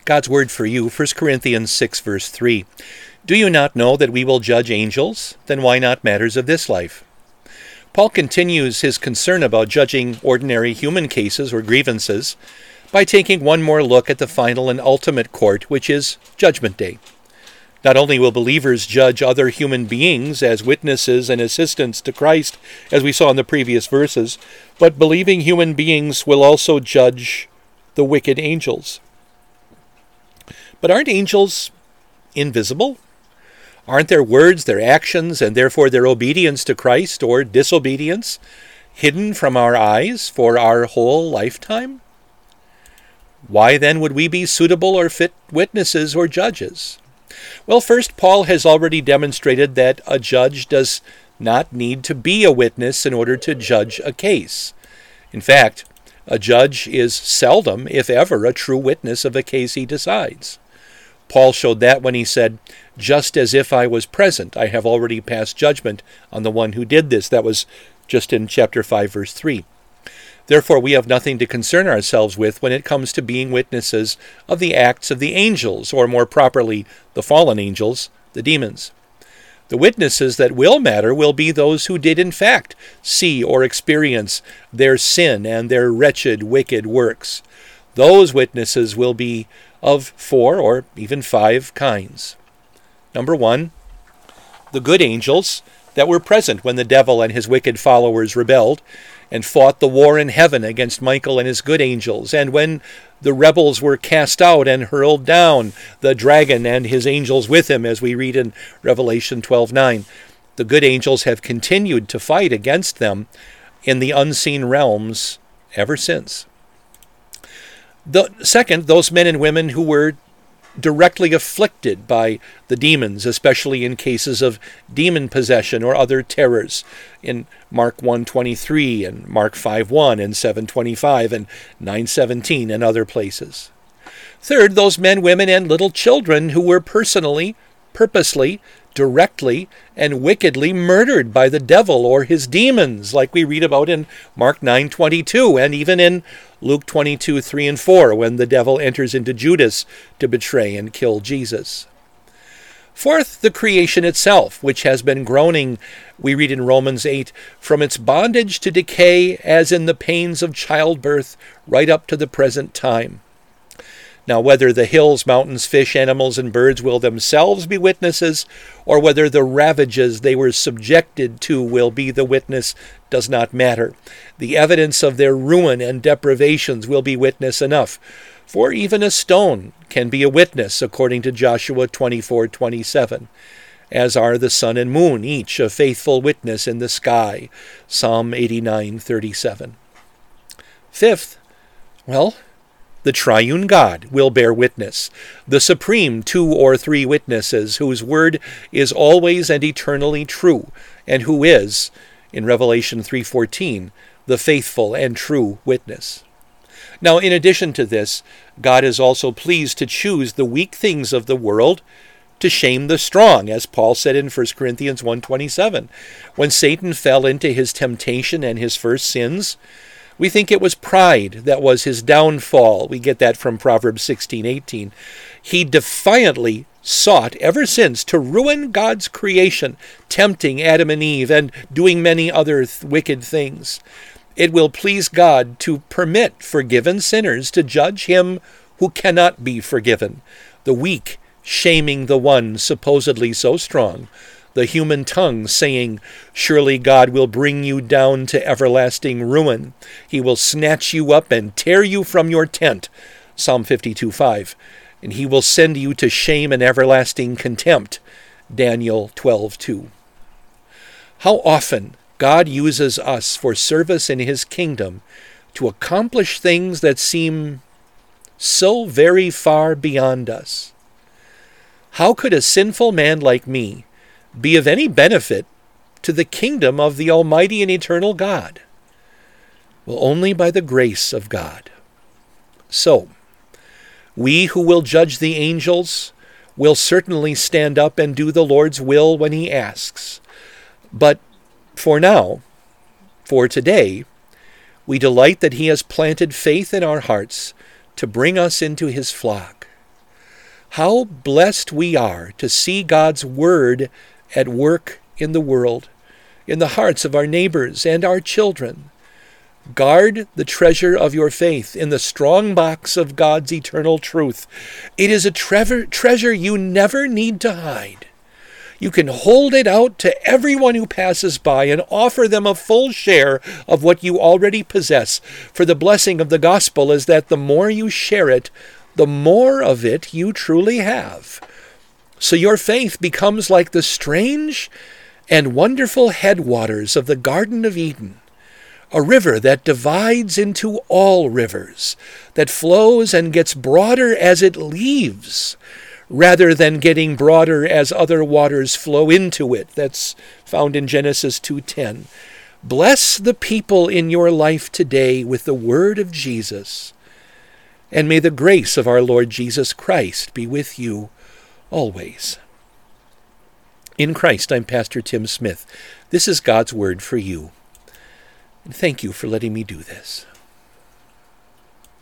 God's word for you, 1 Corinthians 6, verse 3. Do you not know that we will judge angels? Then why not matters of this life? Paul continues his concern about judging ordinary human cases or grievances by taking one more look at the final and ultimate court, which is Judgment Day. Not only will believers judge other human beings as witnesses and assistants to Christ, as we saw in the previous verses, but believing human beings will also judge the wicked angels. But aren't angels invisible? Aren't their words, their actions, and therefore their obedience to Christ or disobedience hidden from our eyes for our whole lifetime? Why then would we be suitable or fit witnesses or judges? Well, first, Paul has already demonstrated that a judge does not need to be a witness in order to judge a case. In fact, a judge is seldom, if ever, a true witness of a case he decides. Paul showed that when he said, "Just as if I was present, I have already passed judgment on the one who did this." That was just in chapter 5, verse 3. Therefore, we have nothing to concern ourselves with when it comes to being witnesses of the acts of the angels, or more properly, the fallen angels, the demons. The witnesses that will matter will be those who did in fact see or experience their sin and their wretched, wicked works. Those witnesses will be of 4 or even 5 kinds. Number 1, the good angels that were present when the devil and his wicked followers rebelled and fought the war in heaven against Michael and his good angels, and when the rebels were cast out and hurled down, the dragon and his angels with him, as we read in Revelation 12:9. The good angels have continued to fight against them in the unseen realms ever since. The second, those men and women who were directly afflicted by the demons, especially in cases of demon possession or other terrors, in Mark 1:23 and Mark 5:1 and 7:25 and 9:17 and other places. Third, those men, women, and little children who were personally, purposely, directly, and wickedly murdered by the devil or his demons, like we read about in Mark 9:22 and even in Luke 22:3 and 4, when the devil enters into Judas to betray and kill Jesus. Fourth, the creation itself, which has been groaning, we read in Romans 8, from its bondage to decay as in the pains of childbirth right up to the present time. Now, whether the hills, mountains, fish, animals, and birds will themselves be witnesses, or whether the ravages they were subjected to will be the witness, does not matter. The evidence of their ruin and deprivations will be witness enough, for even a stone can be a witness, according to Joshua 24:27, as are the sun and moon, each a faithful witness in the sky, Psalm 89:37. Fifth, the triune God will bear witness, the supreme 2 or 3 witnesses, whose word is always and eternally true, and who is, in Revelation 3:14, the faithful and true witness. Now, in addition to this, God is also pleased to choose the weak things of the world to shame the strong, as Paul said in 1 Corinthians 1:27. When Satan fell into his temptation and his first sins, we think it was pride that was his downfall. We get that from Proverbs 16:18. He defiantly sought ever since to ruin God's creation, tempting Adam and Eve and doing many other wicked things. It will please God to permit forgiven sinners to judge him who cannot be forgiven, the weak shaming the one supposedly so strong, the human tongue saying, "Surely God will bring you down to everlasting ruin. He will snatch you up and tear you from your tent," Psalm 52:5, "and he will send you to shame and everlasting contempt," Daniel 12:2. How often God uses us for service in his kingdom to accomplish things that seem so very far beyond us. How could a sinful man like me be of any benefit to the kingdom of the Almighty and eternal God? Well, only by the grace of God. So, we who will judge the angels will certainly stand up and do the Lord's will when he asks. But for now, for today, we delight that he has planted faith in our hearts to bring us into his flock. How blessed we are to see God's Word at work in the world, in the hearts of our neighbors and our children. Guard the treasure of your faith in the strong box of God's eternal truth. It is a treasure you never need to hide. You can hold it out to everyone who passes by and offer them a full share of what you already possess. For the blessing of the gospel is that the more you share it, the more of it you truly have. So your faith becomes like the strange and wonderful headwaters of the Garden of Eden, a river that divides into all rivers, that flows and gets broader as it leaves, rather than getting broader as other waters flow into it. That's found in Genesis 2:10. Bless the people in your life today with the word of Jesus, and may the grace of our Lord Jesus Christ be with you always. In Christ, I'm Pastor Tim Smith. This is God's Word for you. And thank you for letting me do this.